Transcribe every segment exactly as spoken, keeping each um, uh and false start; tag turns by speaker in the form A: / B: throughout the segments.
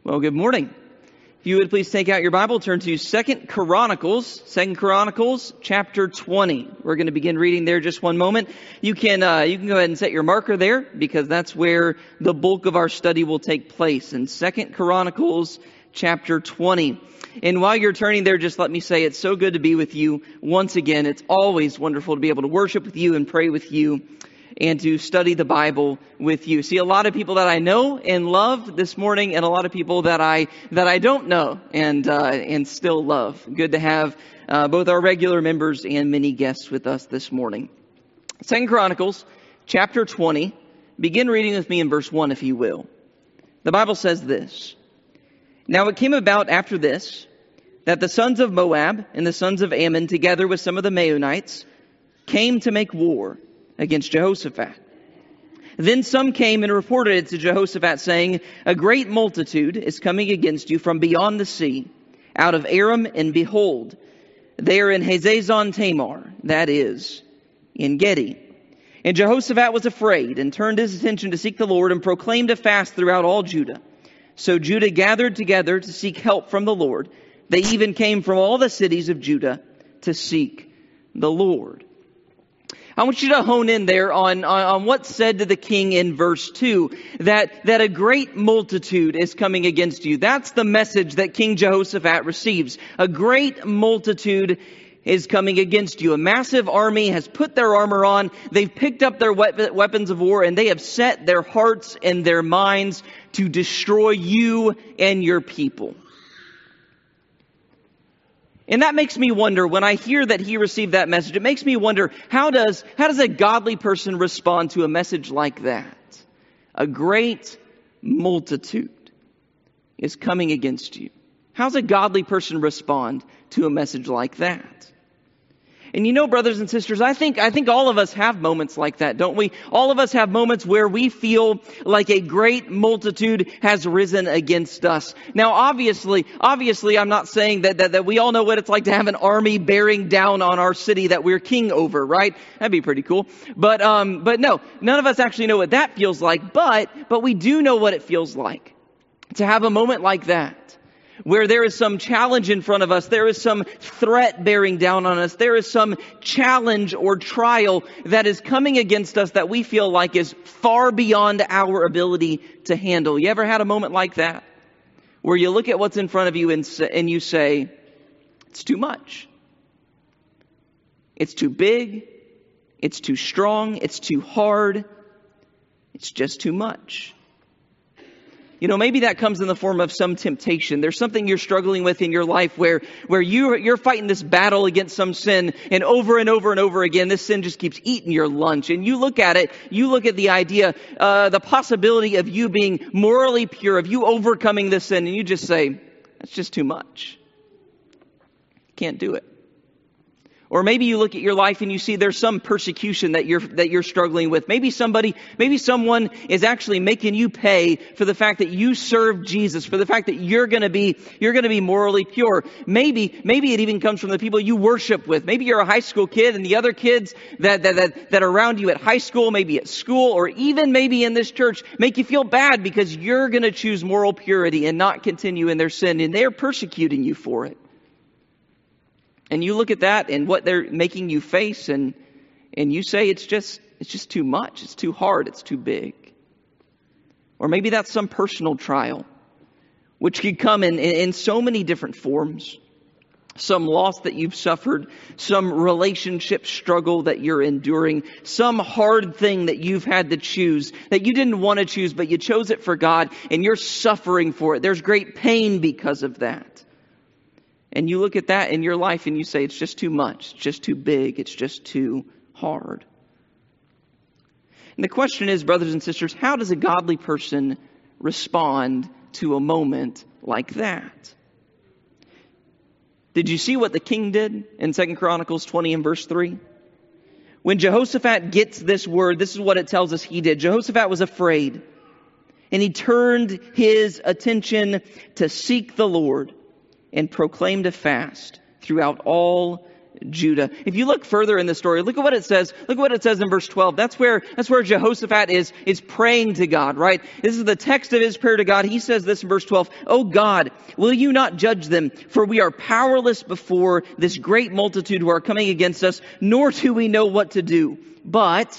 A: Well, good morning. If you would please take out your Bible, turn to Second Chronicles, Second Chronicles, chapter twenty. We're going to begin reading there just one moment. You can uh, you can go ahead and set your marker there because that's where the bulk of our study will take place in Second Chronicles, chapter twenty. And while you're turning there, just let me say it's so good to be with you once again. It's always wonderful to be able to worship with you and pray with you and to study the Bible with you. See, a lot of people that I know and love this morning, and a lot of people that I that I don't know and uh, and still love. Good to have uh, both our regular members and many guests with us this morning. Second Chronicles, chapter twenty. Begin reading with me in verse one, if you will. The Bible says this: Now it came about after this, that the sons of Moab and the sons of Ammon, together with some of the Maonites, came to make war against Jehoshaphat. Then some came and reported it to Jehoshaphat, saying, A great multitude is coming against you from beyond the sea, out of Aram, and behold, they are in Hazazon Tamar, that is, in Gedi. And Jehoshaphat was afraid, and turned his attention to seek the Lord, and proclaimed a fast throughout all Judah. So Judah gathered together to seek help from the Lord. They even came from all the cities of Judah to seek the Lord. I want you to hone in there on, on, on what's said to the king in verse two, that, that a great multitude is coming against you. That's the message that King Jehoshaphat receives. A great multitude is coming against you. A massive army has put their armor on. They've picked up their weapons of war, and they have set their hearts and their minds to destroy you and your people. And that makes me wonder, when I hear that he received that message, it makes me wonder, how does, how does a godly person respond to a message like that? A great multitude is coming against you. How does a godly person respond to a message like that? And you know, brothers and sisters, I think I think all of us have moments like that, don't we? All of us have moments where we feel like a great multitude has risen against us. Now, obviously, obviously, I'm not saying that, that, that we all know what it's like to have an army bearing down on our city that we're king over, right? That'd be pretty cool. But um, but no, none of us actually know what that feels like. But but we do know what it feels like to have a moment like that, where there is some challenge in front of us, there is some threat bearing down on us, there is some challenge or trial that is coming against us that we feel like is far beyond our ability to handle. You ever had a moment like that, where you look at what's in front of you and, and you say, it's too much. It's too big. It's too strong. It's too hard. It's just too much. You know, maybe that comes in the form of some temptation. There's something you're struggling with in your life where, where you, you're fighting this battle against some sin, and over and over and over again, this sin just keeps eating your lunch. And you look at it, you look at the idea, uh, the possibility of you being morally pure, of you overcoming this sin, and you just say, that's just too much. Can't do it. Or maybe you look at your life and you see there's some persecution that you're that you're struggling with. Maybe somebody, maybe someone is actually making you pay for the fact that you serve Jesus, for the fact that you're going to be you're going to be morally pure. Maybe maybe it even comes from the people you worship with. Maybe you're a high school kid and the other kids that that that, that are around you at high school, maybe at school, or even maybe in this church, make you feel bad because you're going to choose moral purity and not continue in their sin, and they're persecuting you for it. And you look at that and what they're making you face, and and you say it's just it's just too much. It's too hard. It's too big. Or maybe that's some personal trial, which could come in, in, in so many different forms. Some loss that you've suffered, some relationship struggle that you're enduring, some hard thing that you've had to choose, that you didn't want to choose, but you chose it for God, and you're suffering for it. There's great pain because of that. And you look at that in your life and you say, it's just too much. It's just too big. It's just too hard. And the question is, brothers and sisters, how does a godly person respond to a moment like that? Did you see what the king did in Second Chronicles twenty and verse three? When Jehoshaphat gets this word, this is what it tells us he did. Jehoshaphat was afraid, and he turned his attention to seek the Lord, and proclaimed a fast throughout all Judah. If you look further in the story, look at what it says. Look at what it says in verse twelve. That's where, that's where Jehoshaphat is, is praying to God, right? This is the text of his prayer to God. He says this in verse twelve. "Oh God, will you not judge them? For we are powerless before this great multitude who are coming against us, nor do we know what to do. But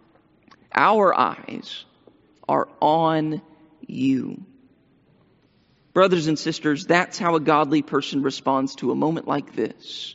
A: our eyes are on you." Brothers and sisters, that's how a godly person responds to a moment like this.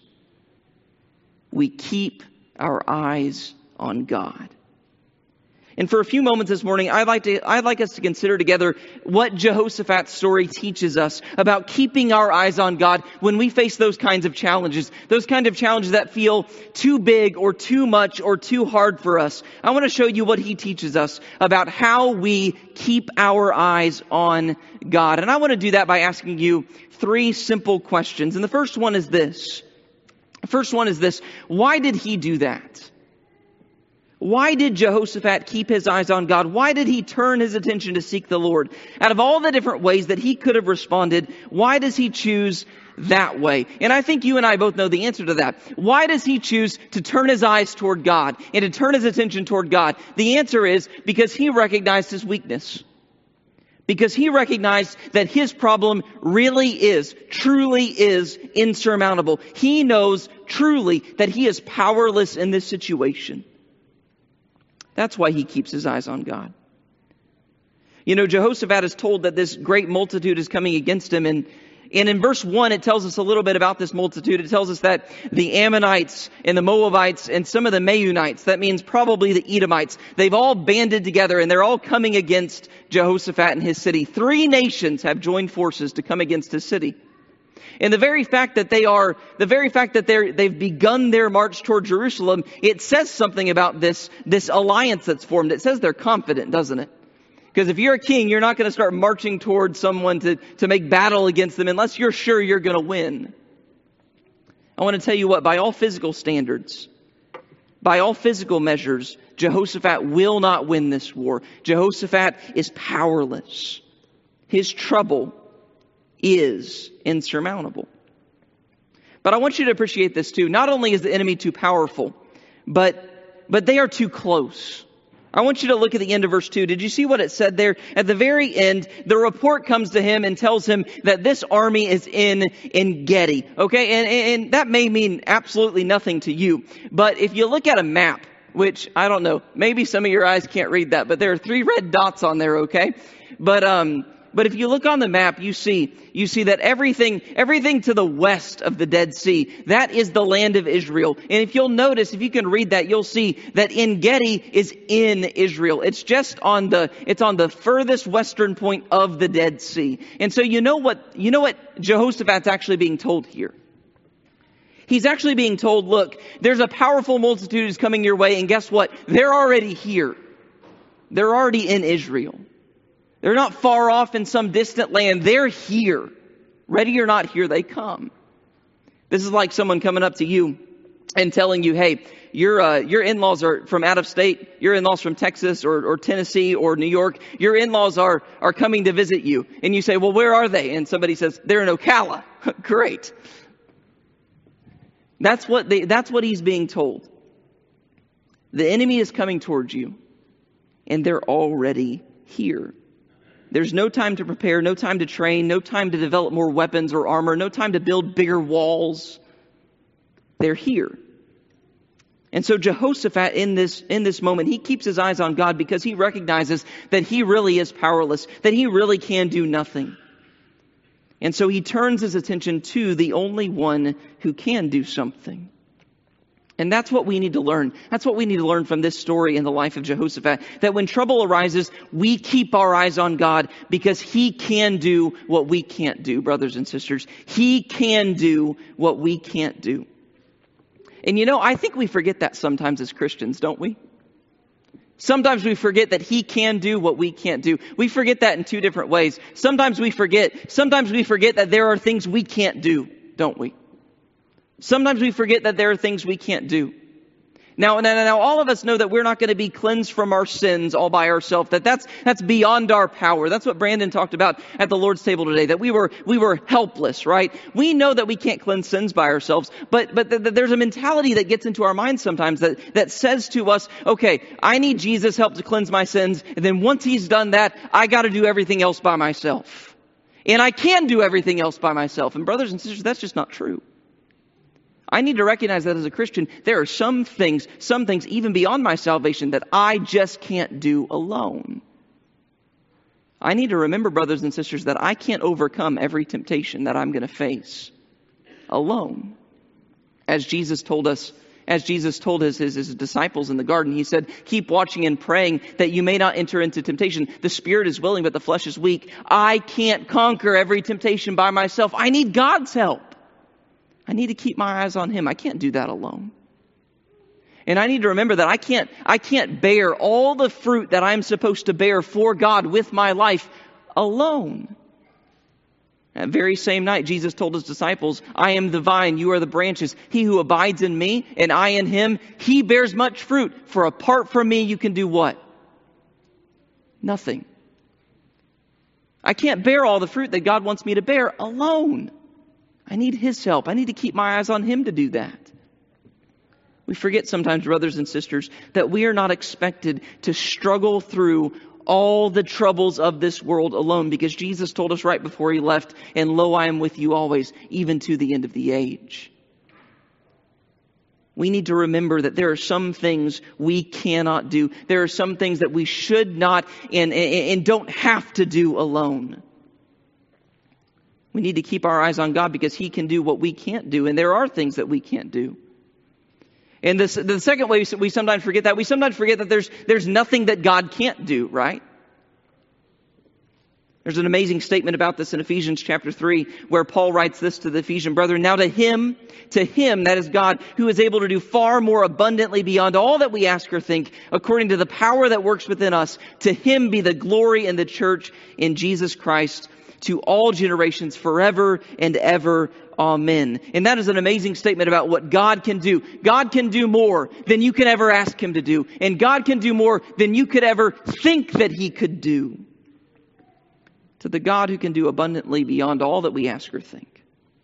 A: We keep our eyes on God. And for a few moments this morning, I'd like to, I'd like us to consider together what Jehoshaphat's story teaches us about keeping our eyes on God when we face those kinds of challenges, those kind of challenges that feel too big or too much or too hard for us. I want to show you what he teaches us about how we keep our eyes on God. And I want to do that by asking you three simple questions. And the first one is this. The first one is this. Why did he do that? Why did Jehoshaphat keep his eyes on God? Why did he turn his attention to seek the Lord? Out of all the different ways that he could have responded, why does he choose that way? And I think you and I both know the answer to that. Why does he choose to turn his eyes toward God and to turn his attention toward God? The answer is because he recognized his weakness. Because he recognized that his problem really is, truly is insurmountable. He knows truly that he is powerless in this situation. That's why he keeps his eyes on God. You know, Jehoshaphat is told that this great multitude is coming against him. And, and in verse one, it tells us a little bit about this multitude. It tells us that the Ammonites and the Moabites and some of the Meunites, that means probably the Edomites, they've all banded together and they're all coming against Jehoshaphat and his city. Three nations have joined forces to come against his city. And the very fact that they are, the very fact that they're, they've begun their march toward Jerusalem, it says something about this, this alliance that's formed. It says they're confident, doesn't it? Because if you're a king, you're not going to start marching toward someone to, to make battle against them unless you're sure you're going to win. I want to tell you what, by all physical standards, by all physical measures, Jehoshaphat will not win this war. Jehoshaphat is powerless. His trouble is insurmountable. But I want you to appreciate this too. Not only is the enemy too powerful, but, but they are too close. I want you to look at the end of verse two. Did you see what it said there? At the very end, the report comes to him and tells him that this army is in En Gedi. Okay, and, and that may mean absolutely nothing to you. But if you look at a map, which I don't know, maybe some of your eyes can't read that, but there are three red dots on there, okay? But um But if you look on the map, you see, you see that everything, everything to the west of the Dead Sea, that is the land of Israel. And if you'll notice, if you can read that, you'll see that En Gedi is in Israel. It's just on the, it's on the furthest western point of the Dead Sea. And so you know what, you know what Jehoshaphat's actually being told here? He's actually being told, look, there's a powerful multitude who's coming your way, and guess what? They're already here. They're already in Israel. They're not far off in some distant land. They're here. Ready or not, here they come. This is like someone coming up to you and telling you, hey, your uh, your in-laws are from out of state. Your in-laws from Texas or, or Tennessee or New York. Your in-laws are, are coming to visit you. And you say, well, where are they? And somebody says, they're in Ocala. Great. That's what they, that's what he's being told. The enemy is coming towards you, and they're already here. There's no time to prepare, no time to train, no time to develop more weapons or armor, no time to build bigger walls. They're here. And so Jehoshaphat in this, in this moment, he keeps his eyes on God because he recognizes that he really is powerless, that he really can do nothing. And so he turns his attention to the only one who can do something. And that's what we need to learn. That's what we need to learn from this story in the life of Jehoshaphat. That when trouble arises, we keep our eyes on God because he can do what we can't do, brothers and sisters. He can do what we can't do. And you know, I think we forget that sometimes as Christians, don't we? Sometimes we forget that he can do what we can't do. We forget that in two different ways. Sometimes we forget, sometimes we forget that there are things we can't do, don't we? Sometimes we forget that there are things we can't do. Now, now, now, all of us know that we're not going to be cleansed from our sins all by ourselves. That that's that's beyond our power. That's what Brandon talked about at the Lord's table today. That we were we were helpless, right? We know that we can't cleanse sins by ourselves, but but th- th- there's a mentality that gets into our minds sometimes that that says to us, okay, I need Jesus' help to cleanse my sins, and then once He's done that, I got to do everything else by myself, and I can do everything else by myself. And brothers and sisters, that's just not true. I need to recognize that as a Christian, there are some things, some things even beyond my salvation that I just can't do alone. I need to remember, brothers and sisters, that I can't overcome every temptation that I'm going to face alone. As Jesus told us, as Jesus told his, his, his disciples in the garden, He said, keep watching and praying that you may not enter into temptation. The spirit is willing, but the flesh is weak. I can't conquer every temptation by myself. I need God's help. I need to keep my eyes on Him. I can't do that alone. And I need to remember that I can't, I can't bear all the fruit that I'm supposed to bear for God with my life alone. That very same night, Jesus told His disciples, I am the vine, you are the branches. He who abides in me and I in him, he bears much fruit. For apart from me, you can do what? Nothing. I can't bear all the fruit that God wants me to bear alone. I need His help. I need to keep my eyes on Him to do that. We forget sometimes, brothers and sisters, that we are not expected to struggle through all the troubles of this world alone, because Jesus told us right before He left, and lo, I am with you always, even to the end of the age. We need to remember that there are some things we cannot do. There are some things that we should not and, and, and don't have to do alone. We need to keep our eyes on God because He can do what we can't do. And there are things that we can't do. And this, the second way we sometimes forget that, we sometimes forget that there's, there's nothing that God can't do, right? There's an amazing statement about this in Ephesians chapter three, where Paul writes this to the Ephesian brethren. Now to Him, to Him, that is God, who is able to do far more abundantly beyond all that we ask or think, according to the power that works within us, to Him be the glory in the church in Jesus Christ, to all generations forever and ever. Amen. And that is an amazing statement about what God can do. God can do more than you can ever ask Him to do. And God can do more than you could ever think that He could do. To the God who can do abundantly beyond all that we ask or think.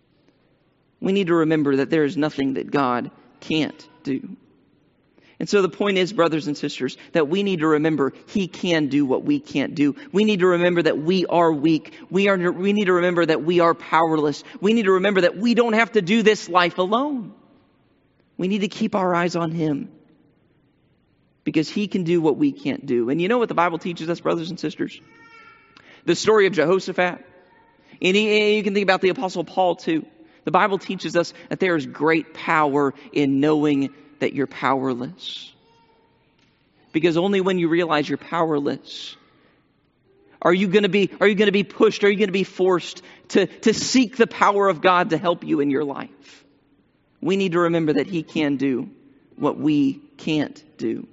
A: We need to remember that there is nothing that God can't do. And so the point is, brothers and sisters, that we need to remember He can do what we can't do. We need to remember that we are weak. We are. We need to remember that we are powerless. We need to remember that we don't have to do this life alone. We need to keep our eyes on Him because He can do what we can't do. And you know what the Bible teaches us, brothers and sisters? The story of Jehoshaphat. And he, you can think about the Apostle Paul too. The Bible teaches us that there is great power in knowing that you're powerless. Because only when you realize you're powerless are you going to be are you going to be pushed, are you going to be forced to, to seek the power of God to help you in your life. We need to remember that He can do what we can't do.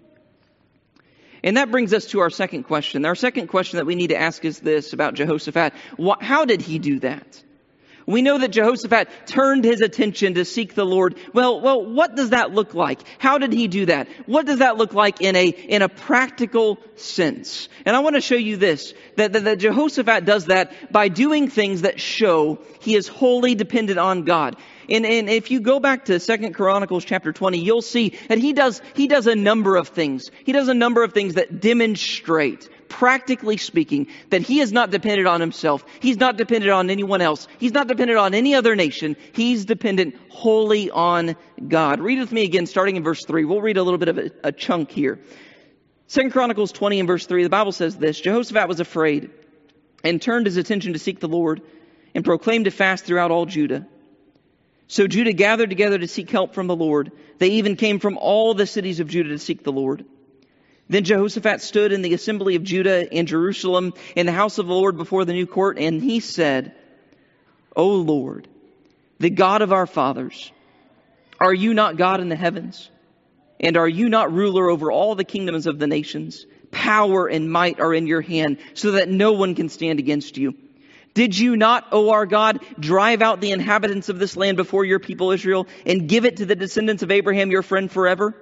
A: And that brings us to our second question. Our second question that we need to ask is this about Jehoshaphat. How did he do that? We know that Jehoshaphat turned his attention to seek the Lord. Well, well, what does that look like? How did he do that? What does that look like in a in a practical sense? And I want to show you this, that, that, that Jehoshaphat does that by doing things that show he is wholly dependent on God. And, and if you go back to Second Chronicles chapter twenty, you'll see that he does he does a number of things. He does a number of things that demonstrate, practically speaking, that he is not dependent on himself. He's not dependent on anyone else. He's not dependent on any other nation. He's dependent wholly on God. Read with me again, starting in verse three. We'll read a little bit of a, a chunk here. Second Chronicles twenty and verse three, the Bible says this: Jehoshaphat was afraid and turned his attention to seek the Lord and proclaimed a fast throughout all Judah. So Judah gathered together to seek help from the Lord. They even came from all the cities of Judah to seek the Lord. Then Jehoshaphat stood in the assembly of Judah and Jerusalem in the house of the Lord before the new court, and he said, O Lord, the God of our fathers, are you not God in the heavens? And are you not ruler over all the kingdoms of the nations? Power and might are in your hand, so that no one can stand against you. Did you not, O our God, drive out the inhabitants of this land before your people Israel and give it to the descendants of Abraham your friend forever?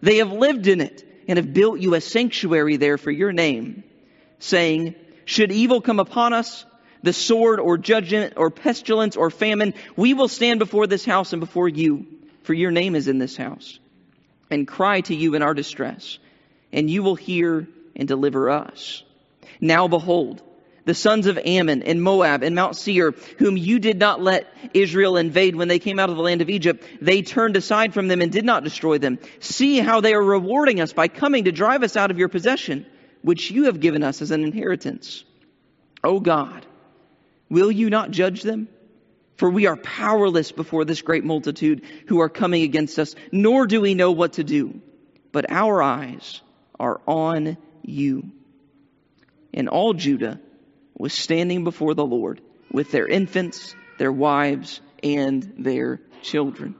A: They have lived in it and have built you a sanctuary there for your name, saying, should evil come upon us, the sword or judgment or pestilence or famine, we will stand before this house and before you, for your name is in this house, and cry to you in our distress, and you will hear and deliver us. Now behold, the sons of Ammon and Moab and Mount Seir, whom you did not let Israel invade when they came out of the land of Egypt, they turned aside from them and did not destroy them. See how they are rewarding us by coming to drive us out of your possession, which you have given us as an inheritance. O God, will you not judge them? For we are powerless before this great multitude who are coming against us, nor do we know what to do. But our eyes are on you. And all Judah was standing before the Lord with their infants, their wives, and their children.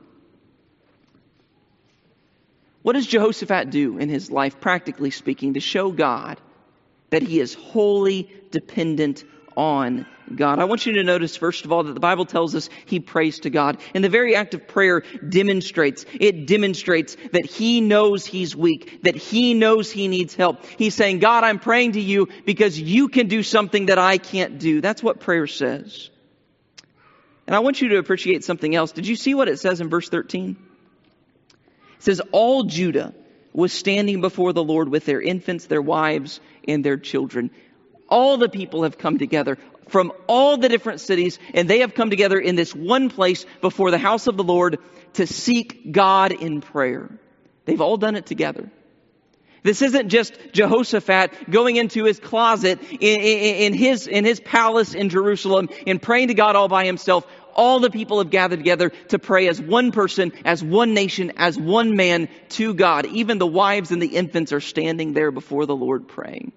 A: What does Jehoshaphat do in his life, practically speaking, to show God that he is wholly dependent on God? I want you to notice, first of all, that the Bible tells us he prays to God. And the very act of prayer demonstrates, it demonstrates that he knows he's weak, that he knows he needs help. He's saying, God, I'm praying to you because you can do something that I can't do. That's what prayer says. And I want you to appreciate something else. Did you see what it says in verse thirteen? It says, all Judah was standing before the Lord with their infants, their wives, and their children. All the people have come together from all the different cities, and they have come together in this one place before the house of the Lord to seek God in prayer. They've all done it together. This isn't just Jehoshaphat going into his closet in, in, in his in his palace in Jerusalem and praying to God all by himself. All the people have gathered together to pray as one person, as one nation, as one man to God. Even the wives and the infants are standing there before the Lord praying.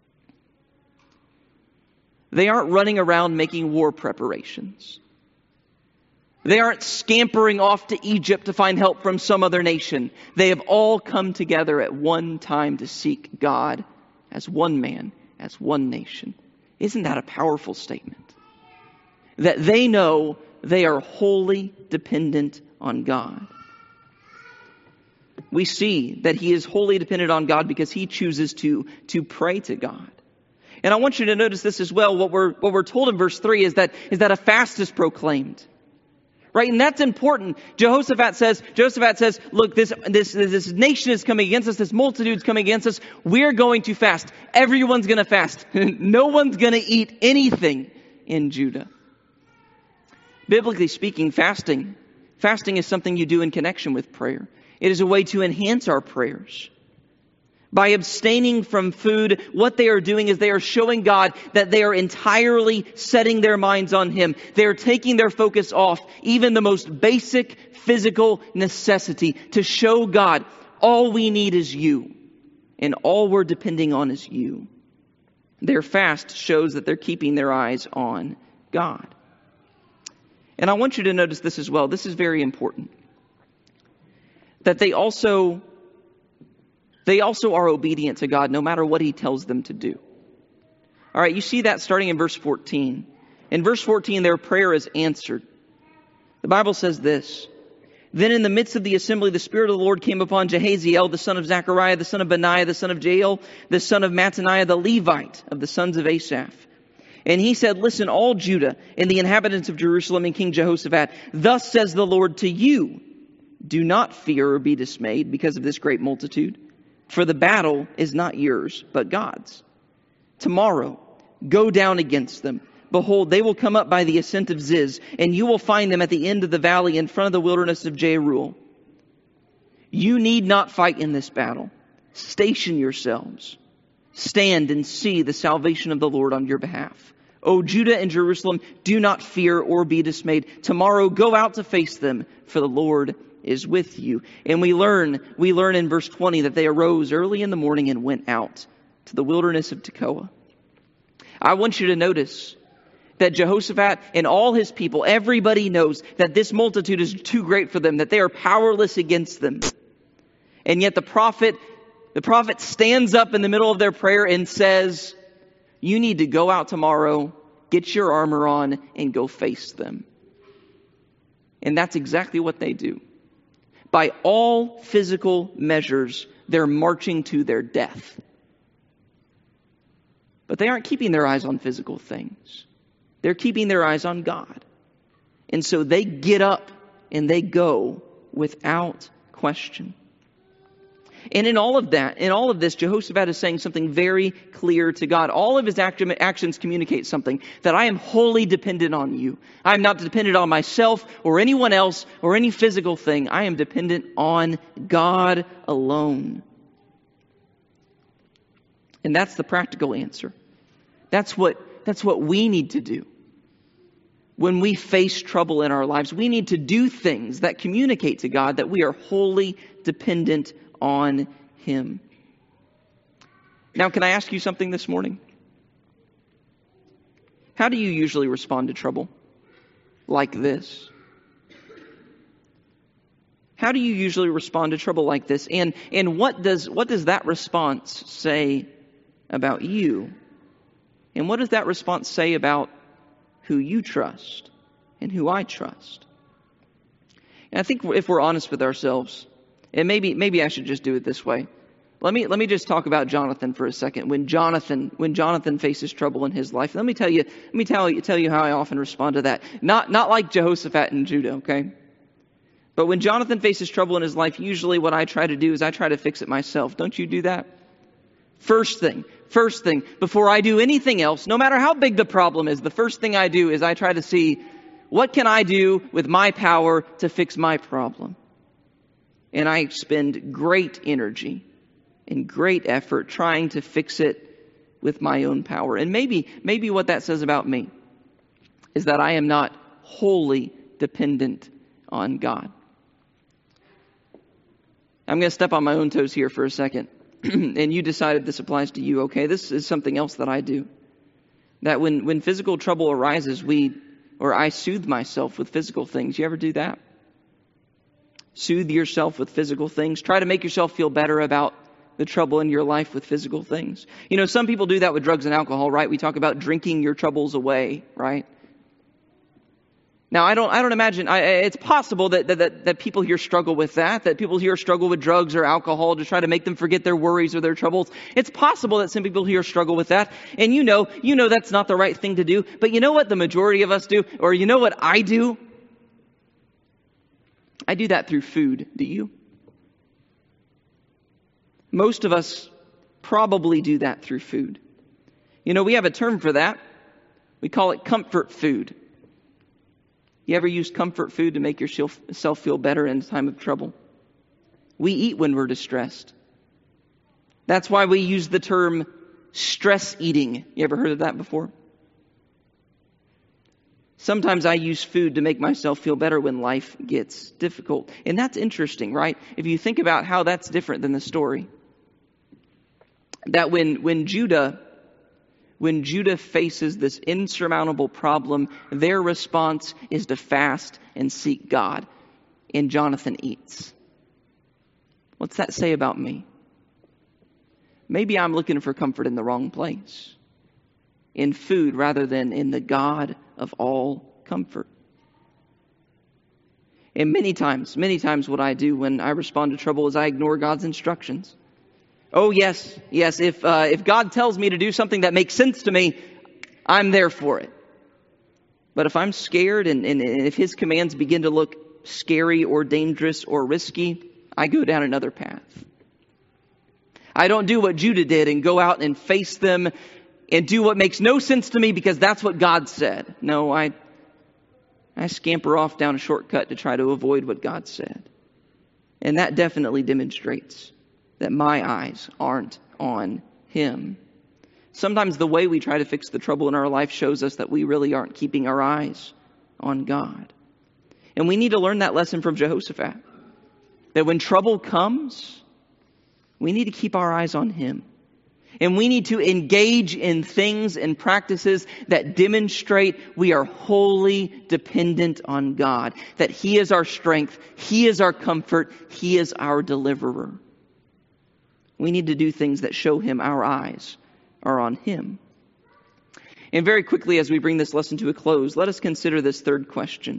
A: They aren't running around making war preparations. They aren't scampering off to Egypt to find help from some other nation. They have all come together at one time to seek God as one man, as one nation. Isn't that a powerful statement? That they know they are wholly dependent on God. We see that he is wholly dependent on God because he chooses to, to pray to God. And I want you to notice this as well. What we're, what we're told in verse three is that, is that a fast is proclaimed. Right? And that's important. Jehoshaphat says, Jehoshaphat says, look, this, this, this nation is coming against us. This multitude is coming against us. We're going to fast. Everyone's going to fast. No one's going to eat anything in Judah. Biblically speaking, fasting, fasting is something you do in connection with prayer. It is a way to enhance our prayers. By abstaining from food, what they are doing is they are showing God that they are entirely setting their minds on him. They are taking their focus off even the most basic physical necessity to show God all we need is you and all we're depending on is you. Their fast shows that they're keeping their eyes on God. And I want you to notice this as well. This is very important. That they also They also are obedient to God no matter what he tells them to do. All right, you see that starting in verse fourteen. In verse fourteen, their prayer is answered. The Bible says this. Then in the midst of the assembly, the Spirit of the Lord came upon Jahaziel, the son of Zechariah, the son of Benaiah, the son of Jael, the son of Mattaniah, the Levite of the sons of Asaph. And he said, listen, all Judah and the inhabitants of Jerusalem and King Jehoshaphat, thus says the Lord to you, do not fear or be dismayed because of this great multitude. For the battle is not yours, but God's. Tomorrow, go down against them. Behold, they will come up by the ascent of Ziz, and you will find them at the end of the valley in front of the wilderness of Jeruel. You need not fight in this battle. Station yourselves. Stand and see the salvation of the Lord on your behalf. O Judah and Jerusalem, do not fear or be dismayed. Tomorrow, go out to face them, for the Lord is with you. And we learn, we learn in verse twenty that they arose early in the morning and went out to the wilderness of Tekoa. I want you to notice that Jehoshaphat and all his people, everybody knows that this multitude is too great for them, that they are powerless against them. And yet the prophet, the prophet stands up in the middle of their prayer and says, you need to go out tomorrow, get your armor on, and go face them. And that's exactly what they do. By all physical measures, they're marching to their death. But they aren't keeping their eyes on physical things. They're keeping their eyes on God. And so they get up and they go without question. And in all of that, in all of this, Jehoshaphat is saying something very clear to God. All of his act- actions communicate something, that I am wholly dependent on you. I am not dependent on myself or anyone else or any physical thing. I am dependent on God alone. And that's the practical answer. That's what, that's what we need to do. When we face trouble in our lives, we need to do things that communicate to God that we are wholly dependent on Him. Now, can I ask you something this morning? How do you usually respond to trouble like this? How do you usually respond to trouble like this? And and what does what does that response say about you? And what does that response say about who you trust and who I trust? And I think if we're honest with ourselves, and maybe maybe I should just do it this way. Let me let me just talk about Jonathan for a second. When Jonathan when Jonathan faces trouble in his life, let me tell you let me tell you tell you how I often respond to that. Not not like Jehoshaphat and Judah, okay? But when Jonathan faces trouble in his life, usually what I try to do is I try to fix it myself. Don't you do that? First thing, first thing, before I do anything else, no matter how big the problem is, the first thing I do is I try to see, what can I do with my power to fix my problem? And I expend great energy and great effort trying to fix it with my own power. And maybe, maybe what that says about me is that I am not wholly dependent on God. I'm going to step on my own toes here for a second. And you decided this applies to you, okay? This is something else that I do. That when, when physical trouble arises, we, or I soothe myself with physical things. You ever do that? Soothe yourself with physical things. Try to make yourself feel better about the trouble in your life with physical things. You know, some people do that with drugs and alcohol, right? We talk about drinking your troubles away, right? Now, I don't I don't imagine, I, it's possible that, that, that people here struggle with that, that people here struggle with drugs or alcohol to try to make them forget their worries or their troubles. It's possible that some people here struggle with that. And you know, you know that's not the right thing to do. But you know what the majority of us do? Or you know what I do? I do that through food. Do you? Most of us probably do that through food. You know, we have a term for that. We call it comfort food. You ever use comfort food to make yourself feel better in a time of trouble? We eat when we're distressed. That's why we use the term stress eating. You ever heard of that before? Sometimes I use food to make myself feel better when life gets difficult. And that's interesting, right? If you think about how that's different than the story. That when, when Judah... When Judah faces this insurmountable problem, their response is to fast and seek God. And Jonathan eats. What's that say about me? Maybe I'm looking for comfort in the wrong place. In food rather than in the God of all comfort. And many times, many times what I do when I respond to trouble is I ignore God's instructions. Oh, yes, yes, if uh, if God tells me to do something that makes sense to me, I'm there for it. But if I'm scared and, and, and if His commands begin to look scary or dangerous or risky, I go down another path. I don't do what Judah did and go out and face them and do what makes no sense to me because that's what God said. No, I, I scamper off down a shortcut to try to avoid what God said. And that definitely demonstrates that my eyes aren't on Him. Sometimes the way we try to fix the trouble in our life shows us that we really aren't keeping our eyes on God. And we need to learn that lesson from Jehoshaphat. That when trouble comes, we need to keep our eyes on Him. And we need to engage in things and practices that demonstrate we are wholly dependent on God. That He is our strength, He is our comfort, He is our deliverer. We need to do things that show Him our eyes are on Him. And very quickly, as we bring this lesson to a close, let us consider this third question.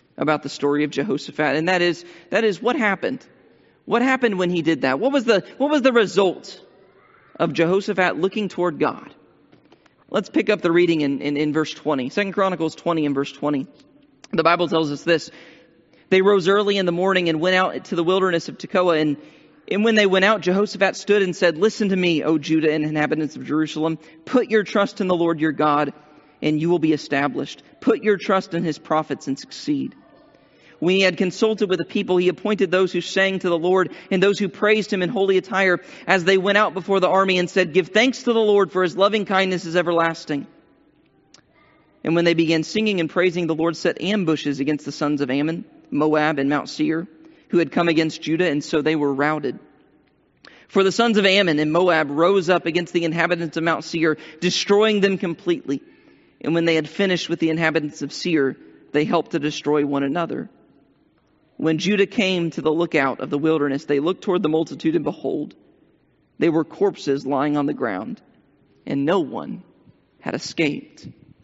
A: about the story of Jehoshaphat, and that is that is what happened. What happened when he did that? What was the what was the result of Jehoshaphat looking toward God? Let's pick up the reading in, in, in verse twenty. Second Chronicles twenty and verse twenty. The Bible tells us this. They rose early in the morning and went out to the wilderness of Tekoa. And, and when they went out, Jehoshaphat stood and said, "Listen to me, O Judah and inhabitants of Jerusalem. Put your trust in the Lord your God, and you will be established. Put your trust in his prophets and succeed." When he had consulted with the people, he appointed those who sang to the Lord and those who praised him in holy attire as they went out before the army and said, "Give thanks to the Lord, for his loving kindness is everlasting." And when they began singing and praising, the Lord set ambushes against the sons of Ammon, Moab, and Mount Seir, who had come against Judah, and so they were routed. For the sons of Ammon and Moab rose up against the inhabitants of Mount Seir, destroying them completely. And when they had finished with the inhabitants of Seir, they helped to destroy one another. When Judah came to the lookout of the wilderness, they looked toward the multitude, and behold, they were corpses lying on the ground, and no one had escaped.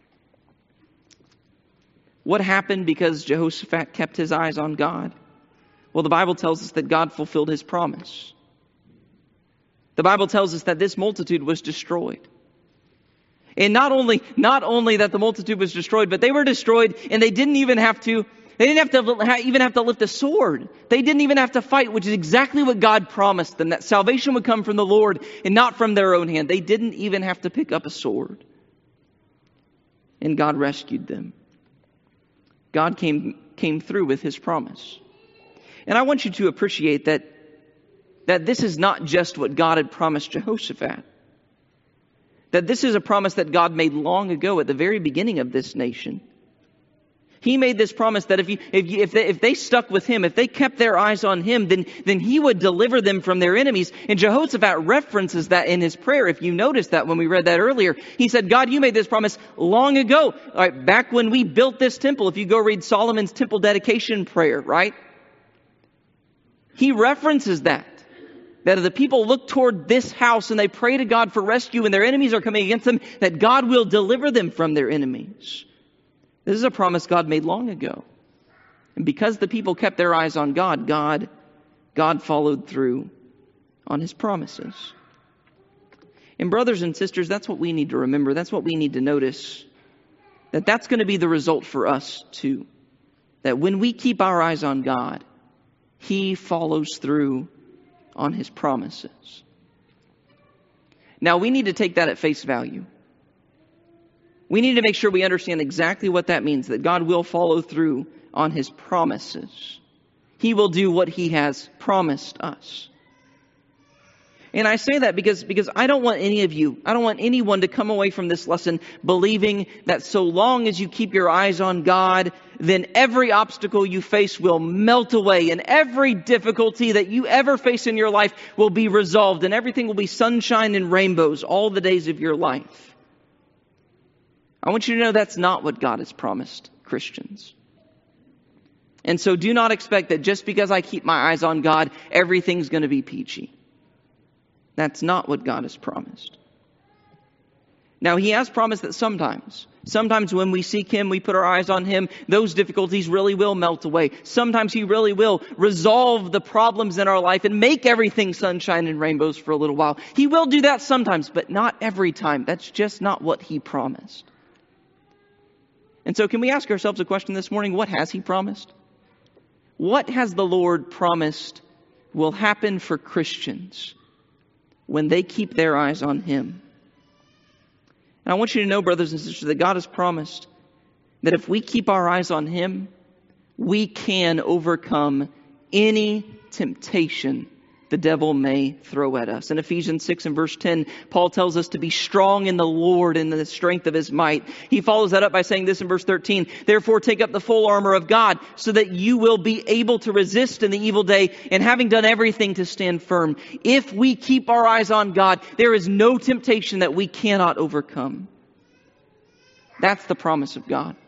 A: What happened because Jehoshaphat kept his eyes on God? Well, the Bible tells us that God fulfilled his promise. The Bible tells us that this multitude was destroyed. And not only, not only that the multitude was destroyed, but they were destroyed and they didn't even have to, they didn't have to even have to lift a sword. They didn't even have to fight, which is exactly what God promised them, that salvation would come from the Lord and not from their own hand. They didn't even have to pick up a sword. And God rescued them. God came, came through with his promise. And I want you to appreciate that, that this is not just what God had promised Jehoshaphat. That this is a promise that God made long ago at the very beginning of this nation. He made this promise that if you, if you, if they, if they stuck with him, if they kept their eyes on him, then, then he would deliver them from their enemies. And Jehoshaphat references that in his prayer. If you noticed that when we read that earlier, he said, "God, you made this promise long ago." All right, back when we built this temple, if you go read Solomon's temple dedication prayer, right? He references that. That if the people look toward this house and they pray to God for rescue when their enemies are coming against them, that God will deliver them from their enemies. This is a promise God made long ago. And because the people kept their eyes on God, God, God followed through on his promises. And brothers and sisters, that's what we need to remember. That's what we need to notice. That that's going to be the result for us too. That when we keep our eyes on God, he follows through on his promises. Now we need to take that at face value. We need to make sure we understand exactly what that means, that God will follow through on his promises. He will do what he has promised us. And I say that because, because I don't want any of you, I don't want anyone to come away from this lesson believing that so long as you keep your eyes on God, then every obstacle you face will melt away and every difficulty that you ever face in your life will be resolved and everything will be sunshine and rainbows all the days of your life. I want you to know that's not what God has promised Christians. And so do not expect that just because I keep my eyes on God, everything's going to be peachy. That's not what God has promised. Now, he has promised that sometimes, sometimes when we seek him, we put our eyes on him, those difficulties really will melt away. Sometimes he really will resolve the problems in our life and make everything sunshine and rainbows for a little while. He will do that sometimes, but not every time. That's just not what he promised. And so can we ask ourselves a question this morning? What has he promised? What has the Lord promised will happen for Christians when they keep their eyes on him? And I want you to know, brothers and sisters, that God has promised that if we keep our eyes on him, we can overcome any temptation the devil may throw at us. In Ephesians six and verse ten, Paul tells us to be strong in the Lord and the strength of his might. He follows that up by saying this in verse thirteen, "Therefore take up the full armor of God so that you will be able to resist in the evil day and having done everything to stand firm." If we keep our eyes on God, there is no temptation that we cannot overcome. That's the promise of God.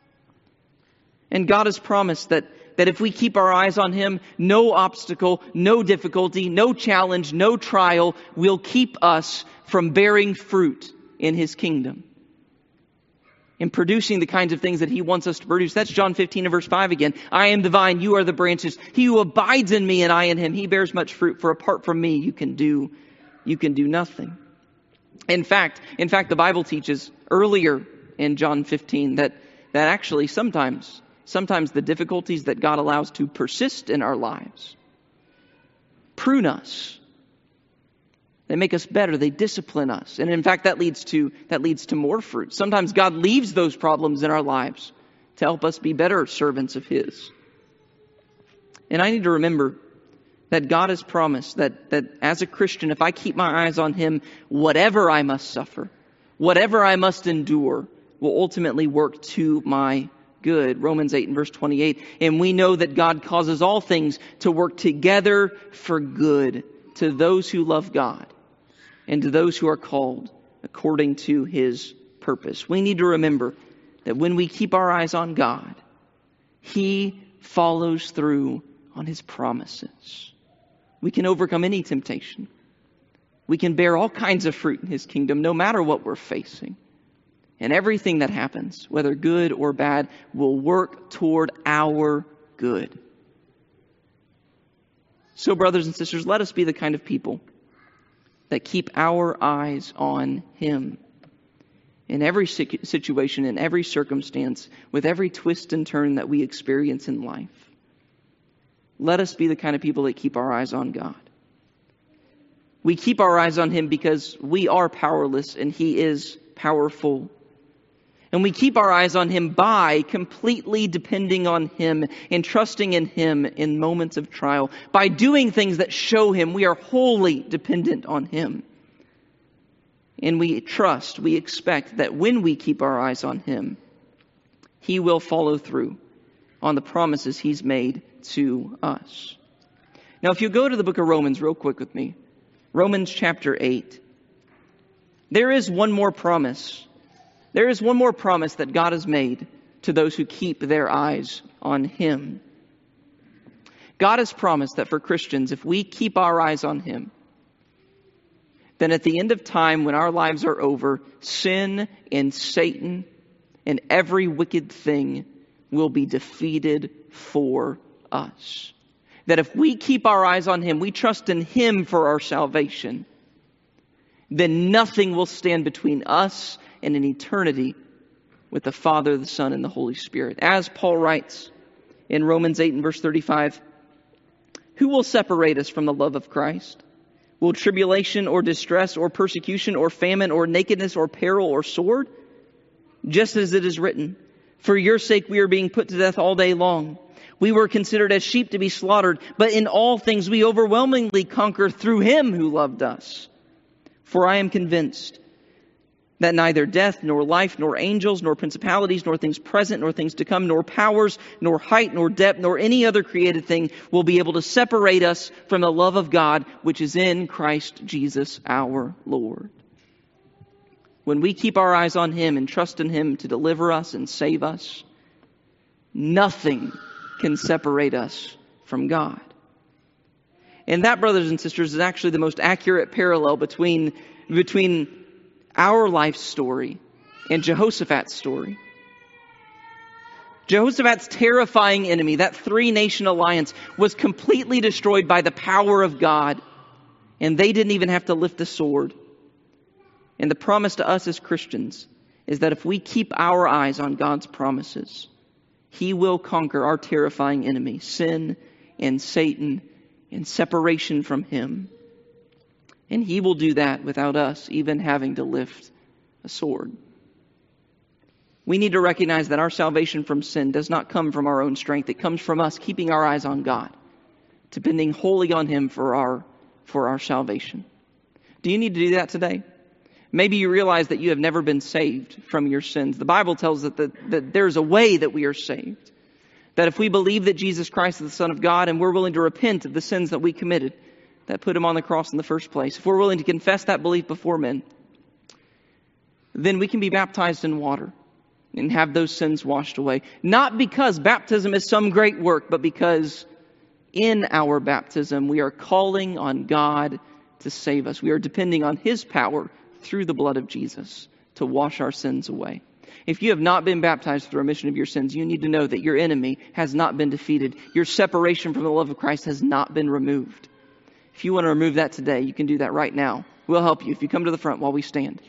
A: And God has promised that That if we keep our eyes on him, no obstacle, no difficulty, no challenge, no trial will keep us from bearing fruit in his kingdom. and producing the kinds of things that he wants us to produce. That's John fifteen and verse five again. I am the vine, you are the branches. He who abides in me and I in him, he bears much fruit. For apart from me, you can do, you can do nothing. In fact, in fact, the Bible teaches earlier in John fifteen that, that actually sometimes, sometimes the difficulties that God allows to persist in our lives prune us. They make us better. They discipline us. And in fact, that leads to, that leads to more fruit. Sometimes God leaves those problems in our lives to help us be better servants of his. And I need to remember that God has promised that, that as a Christian, if I keep my eyes on him, whatever I must suffer, whatever I must endure, will ultimately work to my good. Romans eight and verse twenty-eight. And we know that God causes all things to work together for good to those who love God and to those who are called according to his purpose. We need to remember that when we keep our eyes on God, he follows through on his promises. We can overcome any temptation. We can bear all kinds of fruit in his kingdom, no matter what we're facing. And everything that happens, whether good or bad, will work toward our good. So, brothers and sisters, let us be the kind of people that keep our eyes on him. In every situation, in every circumstance, with every twist and turn that we experience in life. Let us be the kind of people that keep our eyes on God. We keep our eyes on him because we are powerless and he is powerful. And we keep our eyes on him by completely depending on him and trusting in him in moments of trial. By doing things that show him we are wholly dependent on him. And we trust, we expect that when we keep our eyes on him, he will follow through on the promises he's made to us. Now, if you go to the book of Romans real quick with me, Romans chapter eight, there is one more promise. There is one more promise that God has made to those who keep their eyes on him. God has promised that for Christians, if we keep our eyes on him, then at the end of time, when our lives are over, sin and Satan and every wicked thing will be defeated for us. That if we keep our eyes on him, we trust in him for our salvation, then nothing will stand between us and an eternity with the Father, the Son, and the Holy Spirit. As Paul writes in Romans eight and verse thirty-five, who will separate us from the love of Christ? Will tribulation or distress or persecution or famine or nakedness or peril or sword? Just as it is written, for your sake we are being put to death all day long. We were considered as sheep to be slaughtered, but in all things we overwhelmingly conquer through him who loved us. For I am convinced that neither death, nor life, nor angels, nor principalities, nor things present, nor things to come, nor powers, nor height, nor depth, nor any other created thing will be able to separate us from the love of God, which is in Christ Jesus our Lord. When we keep our eyes on him and trust in him to deliver us and save us, nothing can separate us from God. And that, brothers and sisters, is actually the most accurate parallel between, between our life story and Jehoshaphat's story. Jehoshaphat's terrifying enemy, that three-nation alliance, was completely destroyed by the power of God, and they didn't even have to lift a sword. And the promise to us as Christians is that if we keep our eyes on God's promises, he will conquer our terrifying enemy, sin and Satan and separation from him. And he will do that without us even having to lift a sword. We need to recognize that our salvation from sin does not come from our own strength. It comes from us keeping our eyes on God, depending wholly on him for our, for our salvation. Do you need to do that today? Maybe you realize that you have never been saved from your sins. The Bible tells us that, that there's a way that we are saved. That if we believe that Jesus Christ is the Son of God and we're willing to repent of the sins that we committed that put him on the cross in the first place, if we're willing to confess that belief before men, then we can be baptized in water and have those sins washed away. Not because baptism is some great work, but because in our baptism we are calling on God to save us. We are depending on his power through the blood of Jesus to wash our sins away. If you have not been baptized for the remission of your sins, you need to know that your enemy has not been defeated. Your separation from the love of Christ has not been removed. If you want to remove that today, you can do that right now. We'll help you if you come to the front while we stand.